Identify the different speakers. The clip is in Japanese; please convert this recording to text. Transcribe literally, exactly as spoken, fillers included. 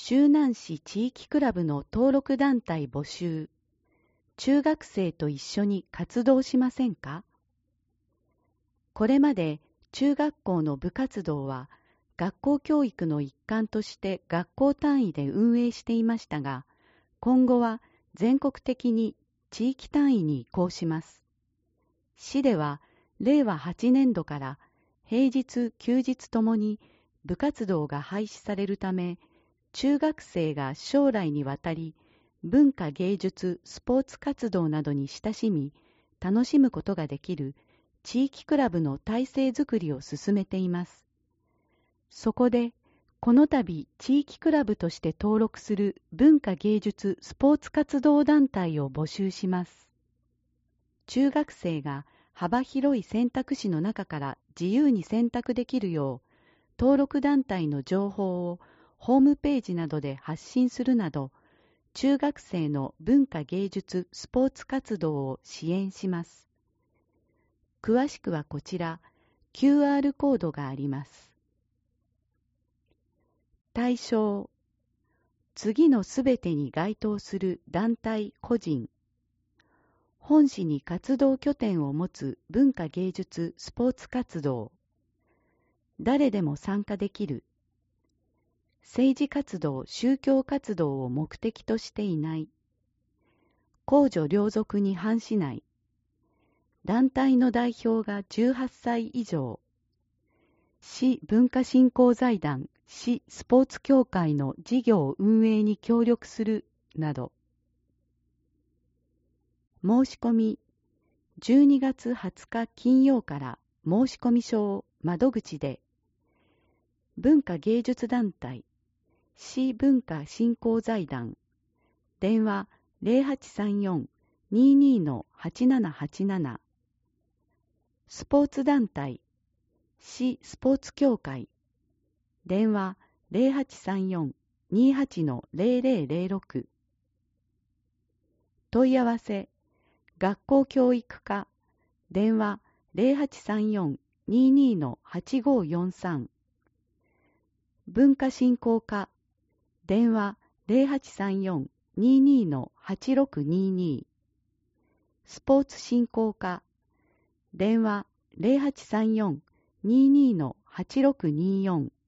Speaker 1: 周南市地域クラブの登録団体募集。中学生と一緒に活動しませんか？これまで中学校の部活動は学校教育の一環として学校単位で運営していましたが、今後は全国的に地域単位に移行します。市ではれいわはちねんどから平日・休日ともに部活動が廃止されるため、中学生が将来にわたり文化芸術・スポーツ活動などに親しみ、楽しむことができる地域クラブの体制づくりを進めています。そこで、この度地域クラブとして登録する文化芸術・スポーツ活動団体を募集します。中学生が幅広い選択肢の中から自由に選択できるよう、登録団体の情報をホームページなどで発信するなど、中学生の文化芸術・スポーツ活動を支援します。詳しくはこちら、キューアール コードがあります。対象、次のすべてに該当する団体・個人、本市に活動拠点を持つ文化芸術・スポーツ活動、誰でも参加できる、政治活動・宗教活動を目的としていない、公序良俗に反しない、団体の代表がじゅうはっさい以上、市文化振興財団、市スポーツ協会の事業運営に協力するなど。申し込み、じゅうにがつはつか金曜から申し込み書を窓口で、文化芸術団体、市文化振興財団、電話 ゼロはちさんよん にーにー はちななはちなな、スポーツ団体、市スポーツ協会、電話 ゼロはちさんよん にーはち ゼロゼロゼロろく、問い合わせ、学校教育課、電話 ゼロはちさんよん にーにー はちごよんさん、文化振興課、電話 ゼロはちさんよん にーにー はちろくにーにー、スポーツ振興課、電話 ゼロはちさんよん にーにー はちろくにーよん、